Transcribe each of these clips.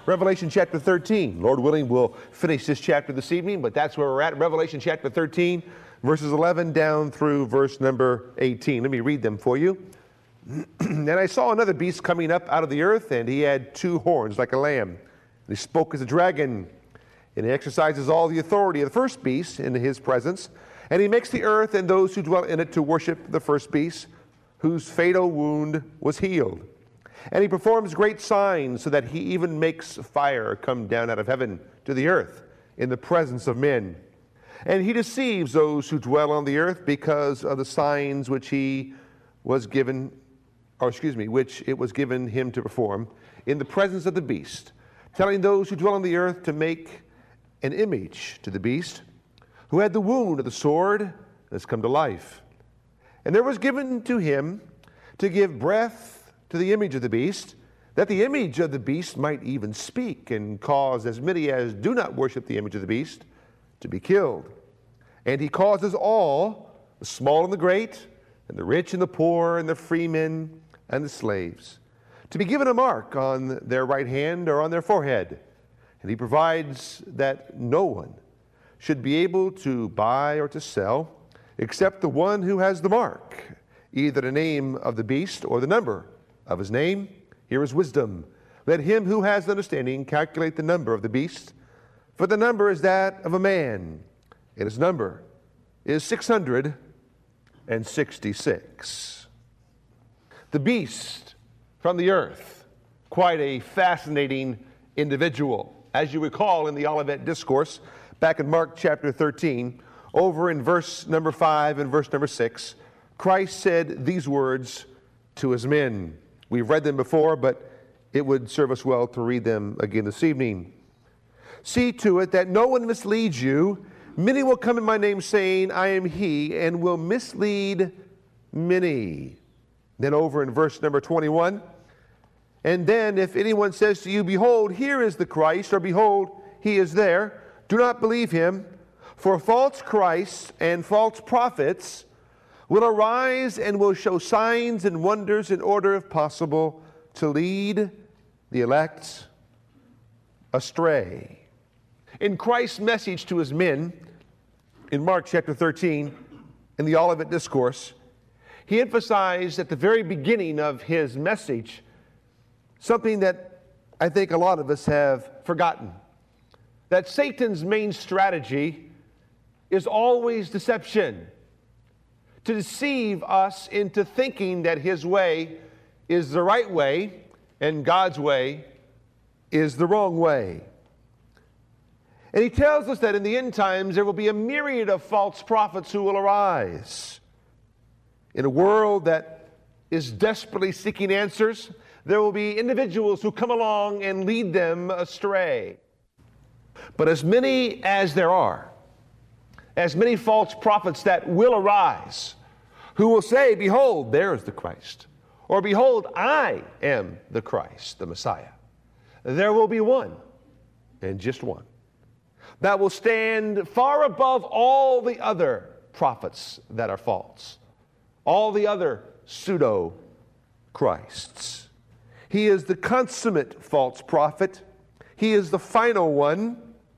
Revelation chapter 13. Lord willing, we'll finish this chapter this evening, but that's where we're at. Revelation chapter 13, verses 11 down through verse number 18. Let me read them for you. And I saw another beast coming up out of the earth, and he had two horns like a lamb. And he spoke as a dragon, and he exercises all the authority of the first beast in his presence. And he makes the earth and those who dwell in it to worship the first beast, whose fatal wound was healed. And he performs great signs, so that he even makes fire come down out of heaven to the earth in the presence of men. And he deceives those who dwell on the earth because of the signs which he was given, which it was given him to perform in the presence of the beast, telling those who dwell on the earth to make an image to the beast, who had the wound of the sword and has come to life. And there was given to him to give breath to the image of the beast, that the image of the beast might even speak, and cause as many as do not worship the image of the beast to be killed. And he causes all, the small and the great, and the rich and the poor, and the freemen and the slaves, to be given a mark on their right hand or on their forehead. And he provides that no one should be able to buy or to sell except the one who has the mark, either the name of the beast or the number of his name. Here is wisdom. Let him who has understanding calculate the number of the beast, for the number is that of a man, and his number is 666. The beast from the earth, quite a fascinating individual. As you recall in the Olivet Discourse, back in Mark chapter 13, over in verse number 5 and verse number 6, Christ said these words to his men. We've read them before, but it would serve us well to read them again this evening. See to it that no one misleads you. Many will come in my name, saying, I am he, and will mislead many. Then over in verse number 21, and then if anyone says to you, behold, here is the Christ, or behold, he is there, do not believe him, for false Christs and false prophets will arise and will show signs and wonders in order, if possible, to lead the elect astray. In Christ's message to his men, in Mark chapter 13, in the Olivet Discourse, he emphasized at the very beginning of his message something that I think a lot of us have forgotten. That Satan's main strategy is always deception. To deceive us into thinking that his way is the right way and God's way is the wrong way. And he tells us that in the end times there will be a myriad of false prophets who will arise. In a world that is desperately seeking answers, there will be individuals who come along and lead them astray. But as many as there are, as many false prophets that will arise, who will say, behold, there is the Christ, or behold, I am the Christ, the Messiah. There will be one, and just one, that will stand far above all the other prophets that are false, all the other pseudo-Christs. He is the consummate false prophet. He is the final one.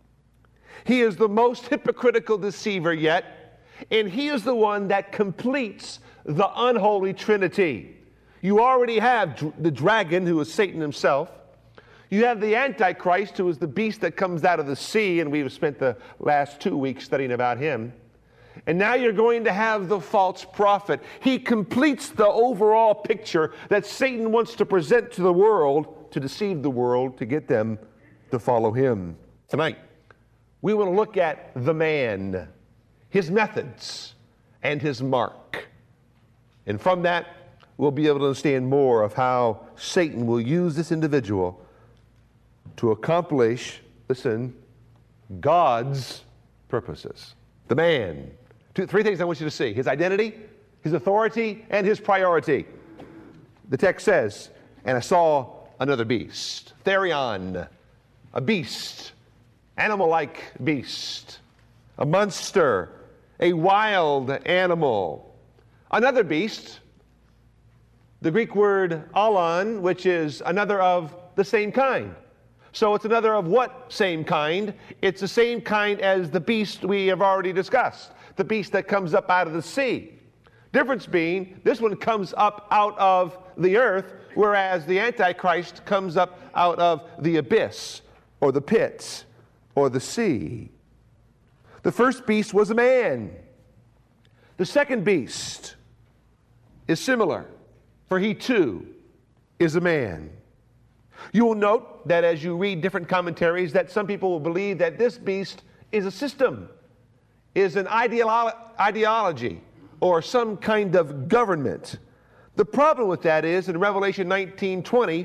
He is the most hypocritical deceiver yet, and he is the one that completes the unholy trinity. You already have the dragon, who is Satan himself. You have the Antichrist, who is the beast that comes out of the sea, and we've spent the last 2 weeks studying about him. And now you're going to have the false prophet. He completes the overall picture that Satan wants to present to the world, to deceive the world, to get them to follow him. Tonight, we want to look at the man, his methods, and his mark. And from that, we'll be able to understand more of how Satan will use this individual to accomplish, listen, God's purposes. The man. Three things I want you to see: his identity, his authority, and his priority. The text says, and I saw another beast, Therion, a beast, animal-like beast, a monster, a wild animal. Another beast, the Greek word alon, which is another of the same kind. So it's another of what same kind? It's the same kind as the beast we have already discussed, the beast that comes up out of the sea. Difference being, this one comes up out of the earth, whereas the Antichrist comes up out of the abyss, or the pit, or the sea. The first beast was a man. The second beast is similar, for he too is a man. You will note that as you read different commentaries that some people will believe that this beast is a system, is an ideology, or some kind of government. The problem with that is in Revelation 19:20,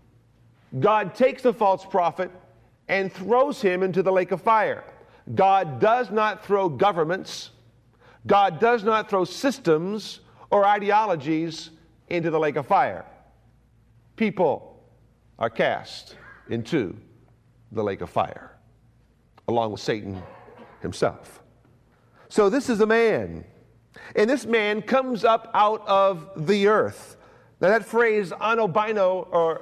God takes the false prophet and throws him into the lake of fire. God does not throw governments, God does not throw systems or ideologies into the lake of fire. People are cast into the lake of fire, along with Satan himself. So this is a man, and this man comes up out of the earth. Now that phrase anobino, or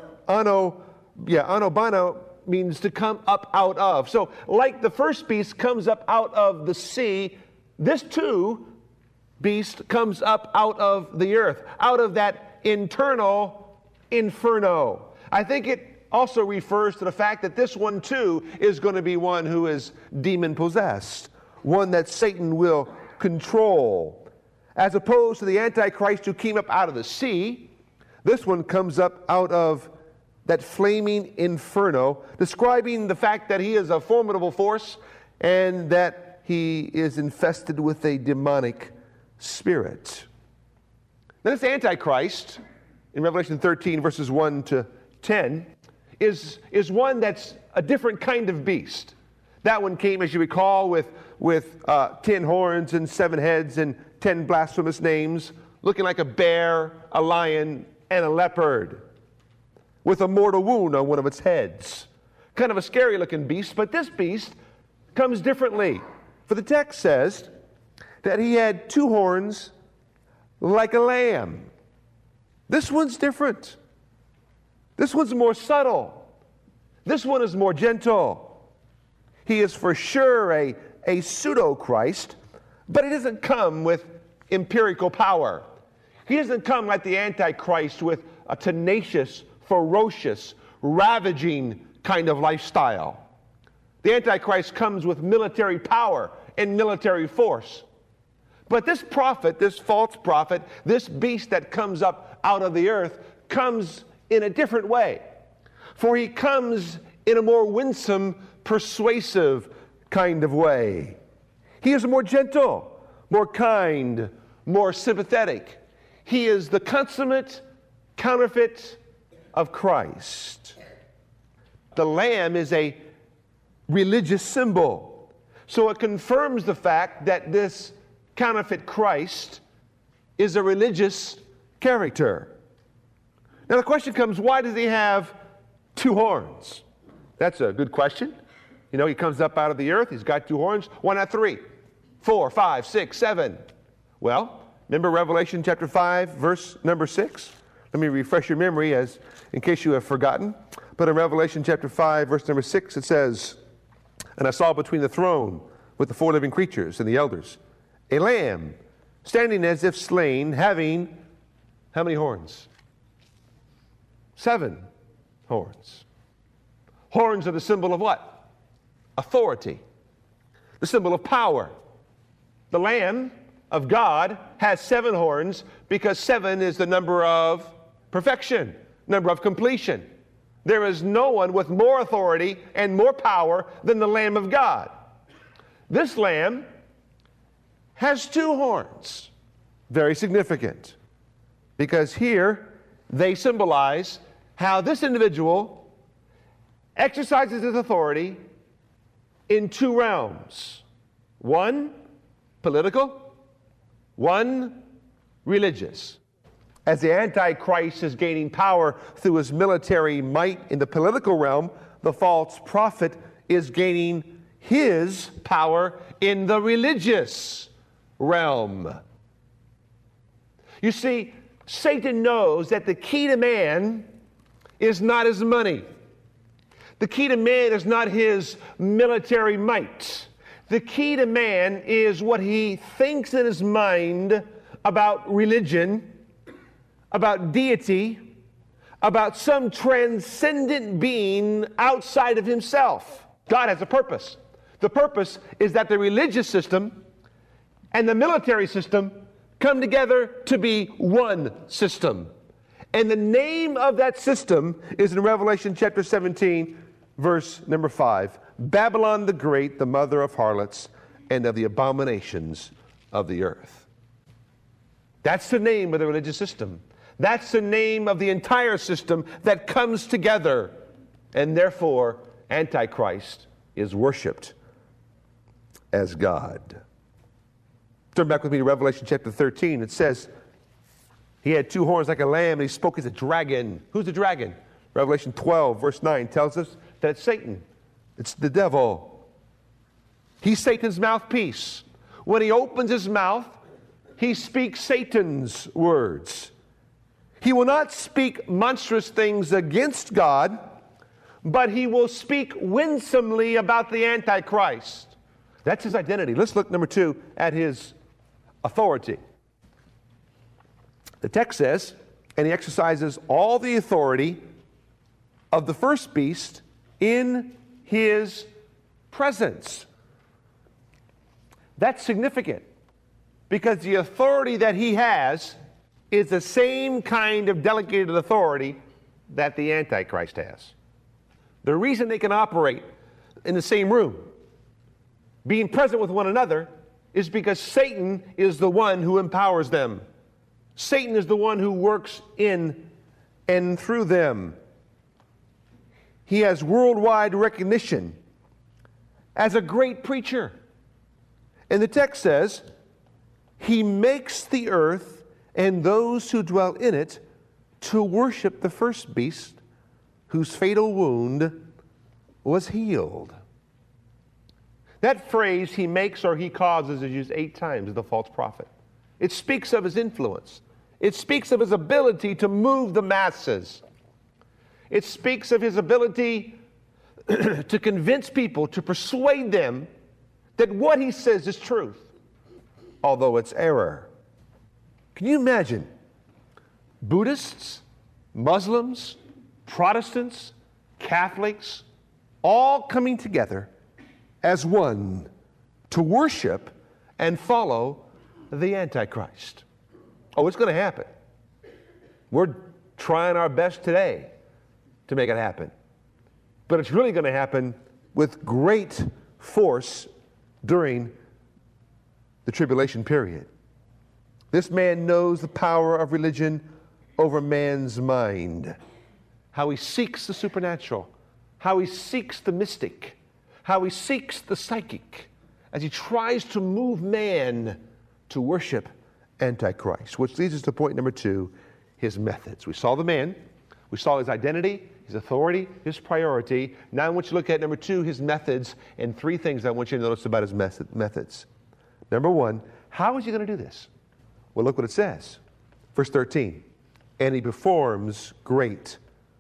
anobino, means to come up out of. So like the first beast comes up out of the sea, this too beast comes up out of the earth, out of that internal inferno. I think it also refers to the fact that this one too is going to be one who is demon possessed, one that Satan will control. As opposed to the Antichrist who came up out of the sea, this one comes up out of that flaming inferno, describing the fact that he is a formidable force and that he is infested with a demonic spirit. Then this Antichrist, in Revelation 13, verses 1 to 10, is one that's a different kind of beast. That one came, as you recall, with 10 horns and 7 heads and 10 blasphemous names, looking like a bear, a lion, and a leopard, with a mortal wound on one of its heads. Kind of a scary looking beast, but this beast comes differently. For the text says that he had 2 horns like a lamb. This one's different. This one's more subtle. This one is more gentle. He is for sure a pseudo-Christ, but he doesn't come with empirical power. He doesn't come like the Antichrist with a tenacious, ferocious, ravaging kind of lifestyle. The Antichrist comes with military power and military force. But this prophet, this false prophet, this beast that comes up out of the earth, comes in a different way. For he comes in a more winsome, persuasive kind of way. He is more gentle, more kind, more sympathetic. He is the consummate counterfeit of Christ. The lamb is a religious symbol. So it confirms the fact that this counterfeit Christ is a religious character. Now the question comes, why does he have 2 horns? That's a good question. You know, he comes up out of the earth, he's got 2 horns. Why not 3, 4, 5, 6, 7? Well, remember Revelation chapter 5, verse number 6? Let me refresh your memory in case you have forgotten. But in Revelation chapter 5, verse number 6, it says, "And I saw between the throne with the 4 living creatures and the elders a lamb standing as if slain, having" how many horns? 7 horns. Horns are the symbol of what? Authority. The symbol of power. The Lamb of God has 7 horns because 7 is the number of perfection, number of completion. There is no one with more authority and more power than the Lamb of God. This Lamb has 2 horns. Very significant. Because here they symbolize how this individual exercises his authority in 2 realms. One political, one religious. As the Antichrist is gaining power through his military might in the political realm, the false prophet is gaining his power in the religious realm. You see, Satan knows that the key to man is not his money. The key to man is not his military might. The key to man is what he thinks in his mind about religion, about deity, about some transcendent being outside of himself. God has a purpose. The purpose is that the religious system and the military system come together to be one system. And the name of that system is in Revelation chapter 17, verse number 5. Babylon the Great, the mother of harlots and of the abominations of the earth. That's the name of the religious system. That's the name of the entire system that comes together. And therefore, Antichrist is worshipped as God. Turn back with me to Revelation chapter 13. It says, he had two horns like a lamb, and he spoke as a dragon. Who's the dragon? Revelation 12, verse 9 tells us that it's Satan. It's the devil. He's Satan's mouthpiece. When he opens his mouth, he speaks Satan's words. He will not speak monstrous things against God, but he will speak winsomely about the Antichrist. That's his identity. Let's look, number 2, at his authority. The text says, and he exercises all the authority of the first beast in his presence. That's significant because the authority that he has is the same kind of delegated authority that the Antichrist has. The reason they can operate in the same room, being present with one another, is because Satan is the one who empowers them. Satan is the one who works in and through them. He has worldwide recognition as a great preacher. And the text says, he makes the earth and those who dwell in it to worship the first beast whose fatal wound was healed. That phrase, he makes or he causes, is used 8 times in the false prophet. It speaks of his influence. It speaks of his ability to move the masses. It speaks of his ability to convince people, to persuade them that what he says is truth, although it's error. Can you imagine Buddhists, Muslims, Protestants, Catholics, all coming together as one to worship and follow the Antichrist? Oh, it's going to happen. We're trying our best today to make it happen. But it's really going to happen with great force during the tribulation period. This man knows the power of religion over man's mind, how he seeks the supernatural, how he seeks the mystic, how he seeks the psychic, as he tries to move man to worship Antichrist. Which leads us to point number 2, his methods. We saw the man, we saw his identity, his authority, his priority. Now I want you to look at number 2, his methods, and 3 things I want you to notice about his methods. Number 1, how is he going to do this? Well, look what it says. Verse 13, and he performs great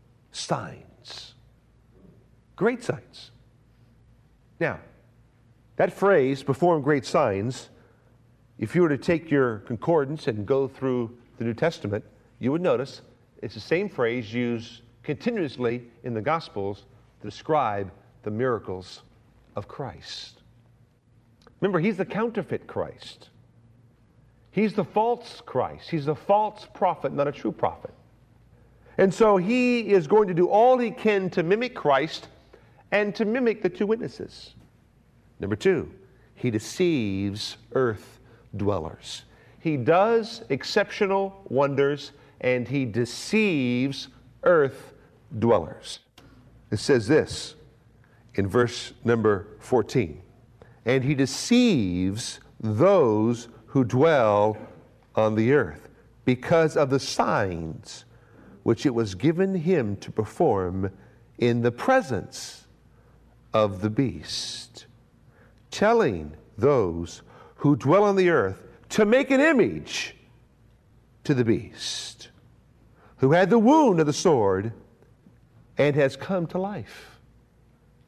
signs. Great signs. Now, that phrase, perform great signs, if you were to take your concordance and go through the New Testament, you would notice it's the same phrase used continuously in the Gospels to describe the miracles of Christ. Remember, he's the counterfeit Christ. He's the false Christ. He's the false prophet, not a true prophet. And so he is going to do all he can to mimic Christ and to mimic the 2 witnesses. Number 2, he deceives earth dwellers. He does exceptional wonders and he deceives earth dwellers. It says this in verse number 14, and he deceives those who dwell on the earth because of the signs which it was given him to perform in the presence of the beast, telling those who dwell on the earth to make an image to the beast, who had the wound of the sword and has come to life.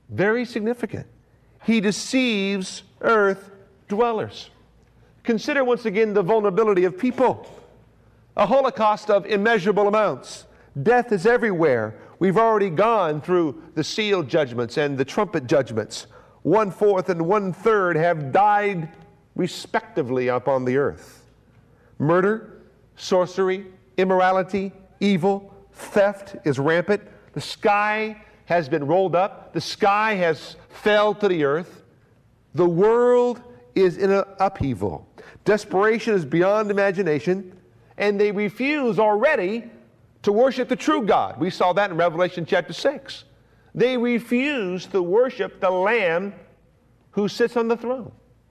Very significant. He deceives earth dwellers. Consider once again the vulnerability of people. A holocaust of immeasurable amounts. Death is everywhere. We've already gone through the seal judgments and the trumpet judgments. 1/4 and 1/3 have died respectively upon the earth. Murder, sorcery, immorality, evil, theft is rampant. The sky has been rolled up. The sky has fell to the earth. The world is in an upheaval. Desperation is beyond imagination, and they refuse already to worship the true God. We saw that in Revelation chapter 6. They refuse to worship the Lamb who sits on the throne.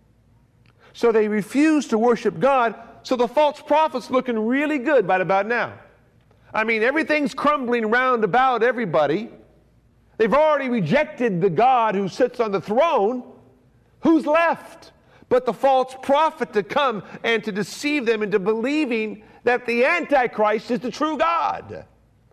So they refuse to worship God, so the false prophet's looking really good right about now. I mean, everything's crumbling round about everybody. They've already rejected the God who sits on the throne. Who's left but the false prophet to come and to deceive them into believing that the Antichrist is the true God?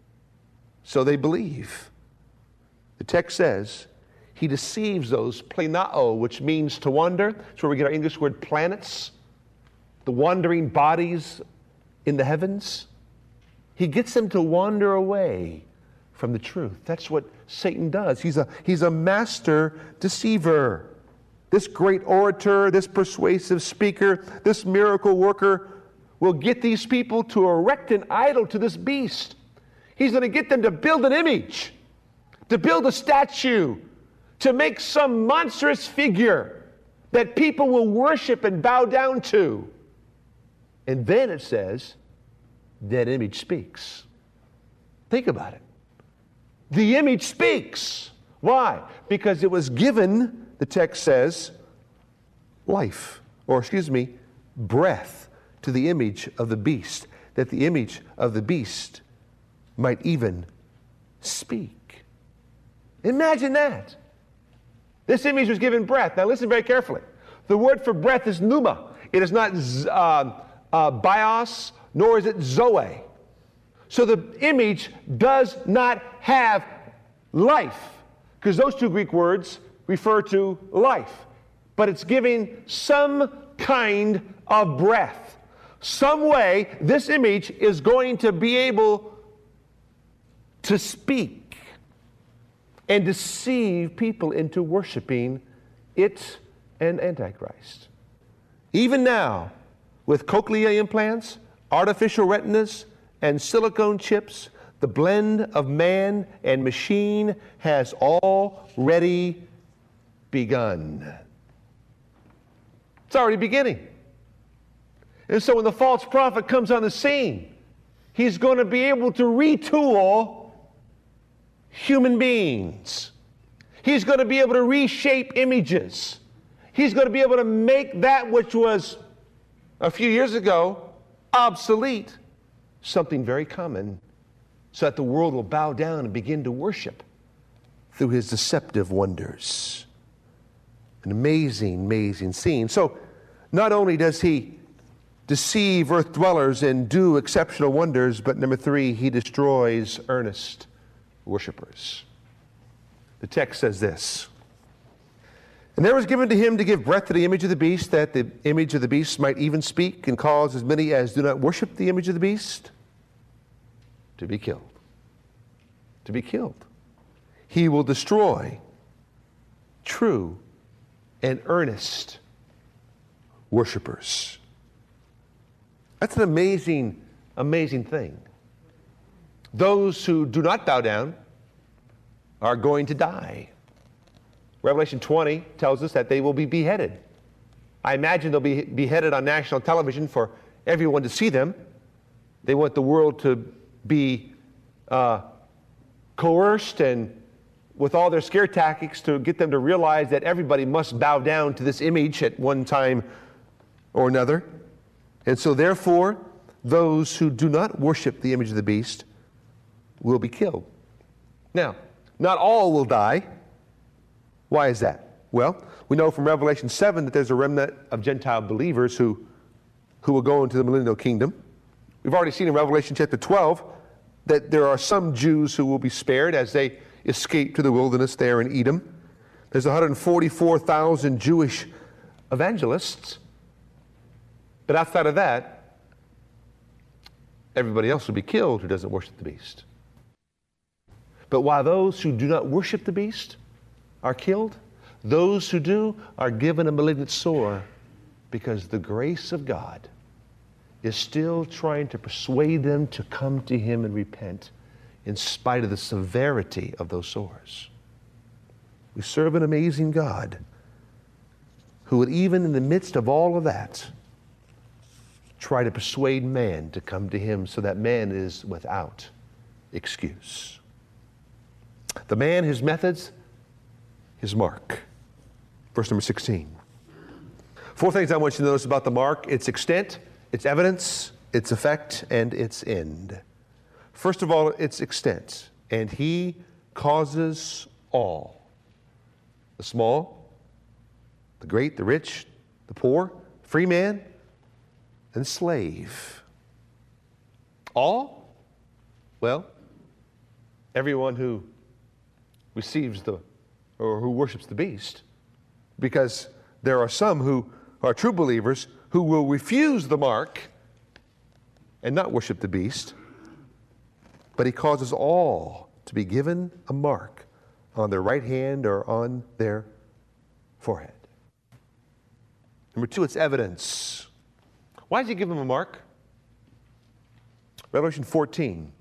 So they believe. The text says he deceives those, planao, which means to wander. That's where we get our English word planets, the wandering bodies in the heavens. He gets them to wander away from the truth. That's what Satan does. He's a master deceiver. This great orator, this persuasive speaker, this miracle worker will get these people to erect an idol to this beast. He's going to get them to build an image, to build a statue, to make some monstrous figure that people will worship and bow down to. And then it says, that image speaks. Think about it. The image speaks. Why? Because it was given, the text says, life, breath to the image of the beast, that the image of the beast might even speak. Imagine that. This image was given breath. Now listen very carefully. The word for breath is pneuma. It is not bios, nor is it zoe. So the image does not have life, because those two Greek words refer to life. But it's giving some kind of breath. Some way this image is going to be able to speak and deceive people into worshiping it and Antichrist. Even now, with cochlear implants, artificial retinas, and silicone chips, the blend of man and machine has already begun. It's already beginning. And so when the false prophet comes on the scene, he's going to be able to retool human beings. He's going to be able to reshape images. He's going to be able to make that which was a few years ago obsolete something very common, so that the world will bow down and begin to worship through his deceptive wonders. An amazing, amazing scene. So not only does he deceive earth dwellers and do exceptional wonders, but number 3, he destroys earnest worshipers. The text says this: and there was given to him to give breath to the image of the beast, that the image of the beast might even speak, and cause as many as do not worship the image of the beast to be killed. To be killed. He will destroy true and earnest worshipers. That's an amazing, amazing thing. Those who do not bow down are going to die. Revelation 20 tells us that they will be beheaded. I imagine they'll be beheaded on national television for everyone to see them. They want the world to be coerced and with all their scare tactics to get them to realize that everybody must bow down to this image at one time or another. And so therefore, those who do not worship the image of the beast will be killed. Now, not all will die. Why is that? Well, we know from Revelation 7 that there's a remnant of Gentile believers who will go into the millennial kingdom. We've already seen in Revelation chapter 12 that there are some Jews who will be spared as they escape to the wilderness there in Edom. There's 144,000 Jewish evangelists. But outside of that, everybody else will be killed who doesn't worship the beast. But while those who do not worship the beast are killed, those who do are given a malignant sore, because the grace of God is still trying to persuade them to come to Him and repent in spite of the severity of those sores. We serve an amazing God who would, even in the midst of all of that, try to persuade man to come to Him so that man is without excuse. The man, his methods, his mark. Verse number 16. 4 things I want you to notice about the mark: its extent, its evidence, its effect, and its end. First of all, its extent. And He causes all, the small, the great, the rich, the poor, free man, and slave. All? Well, everyone who receives or who worships the beast, because there are some who are true believers who will refuse the mark and not worship the beast, but He causes all to be given a mark on their right hand or on their forehead. Number 2, it's evidence. Why does He give them a mark? Revelation 14,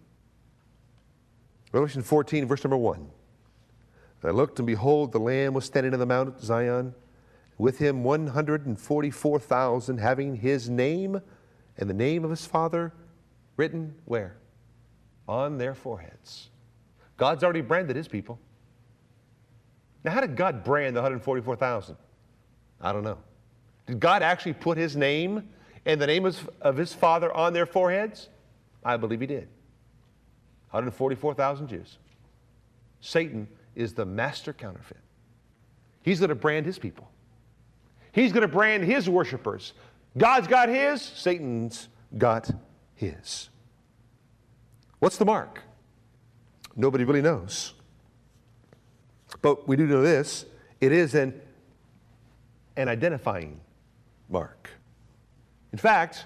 verse number 1. I looked, and behold, the Lamb was standing on the Mount Zion, with Him 144,000, having His name and the name of His Father written where? On their foreheads. God's already branded His people. Now, how did God brand the 144,000? I don't know. Did God actually put His name and the name of His Father on their foreheads? I believe He did. 144,000 Jews. Satan is the master counterfeit. He's going to brand his people. He's going to brand his worshipers. God's got His, Satan's got his. What's the mark? Nobody really knows. But we do know this: it is an identifying mark. In fact,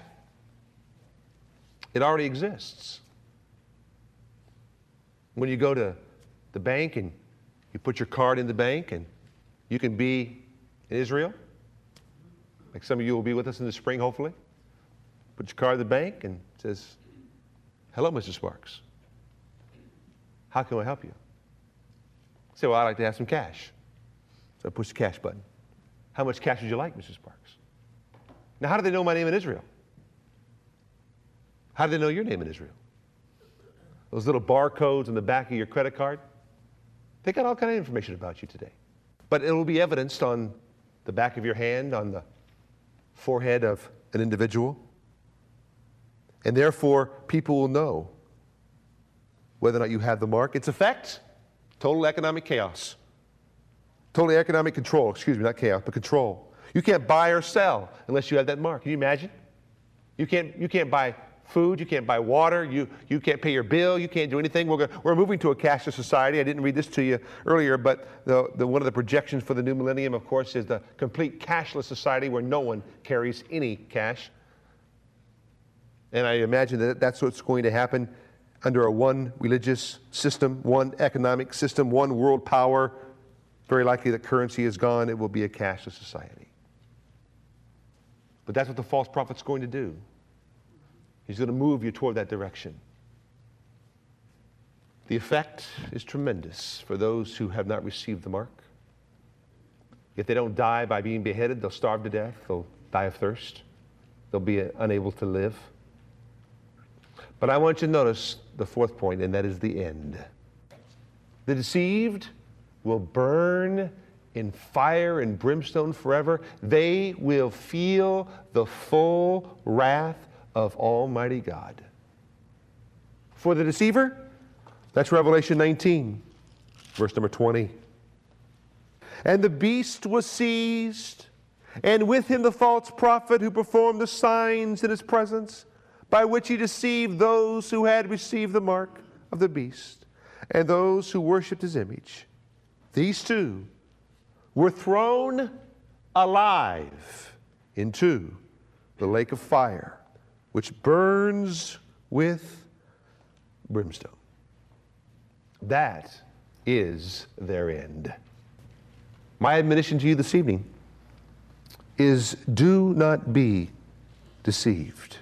it already exists. When you go to the bank and you put your card in the bank, and you can be in Israel, like some of you will be with us in the spring, hopefully. Put your card in the bank and it says, "Hello, Mr. Sparks. How can I help you?" Say, "Well, I'd like to have some cash." So I push the cash button. "How much cash would you like, Mr. Sparks?" Now, how do they know my name in Israel? How do they know your name in Israel? Those little barcodes on the back of your credit card, they got all kind of information about you today. But it will be evidenced on the back of your hand, on the forehead of an individual. And therefore, people will know whether or not you have the mark. Its effect: total economic chaos. Total economic control, not chaos, but control. You can't buy or sell unless you have that mark. Can you imagine? You can't buy food, you can't buy water, you can't pay your bill, you can't do anything. We're moving to a cashless society. I didn't read this to you earlier, but one of the projections for the new millennium, of course, is the complete cashless society where no one carries any cash. And I imagine that that's what's going to happen under a one religious system, one economic system, one world power. Very likely that currency is gone. It will be a cashless society. But that's what the false prophet's going to do. He's going to move you toward that direction. The effect is tremendous for those who have not received the mark. If they don't die by being beheaded, they'll starve to death. They'll die of thirst. They'll be unable to live. But I want you to notice the 4th point, and that is the end. The deceived will burn in fire and brimstone forever. They will feel the full wrath of Almighty God. For the deceiver, that's Revelation 19, verse number 20. And the beast was seized, and with him the false prophet who performed the signs in his presence, by which he deceived those who had received the mark of the beast, and those who worshipped his image. These two were thrown alive into the lake of fire, which burns with brimstone. That is their end. My admonition to you this evening is, do not be deceived.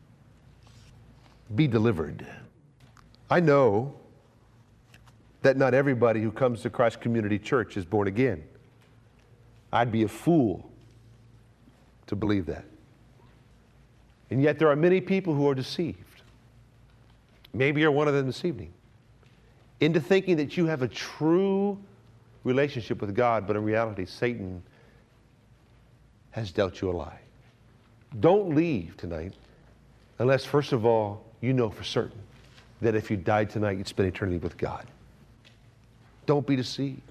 Be delivered. I know that not everybody who comes to Christ Community Church is born again. I'd be a fool to believe that. And yet there are many people who are deceived. Maybe you're one of them this evening, into thinking that you have a true relationship with God, but in reality, Satan has dealt you a lie. Don't leave tonight unless, first of all, you know for certain that if you died tonight, you'd spend eternity with God. Don't be deceived.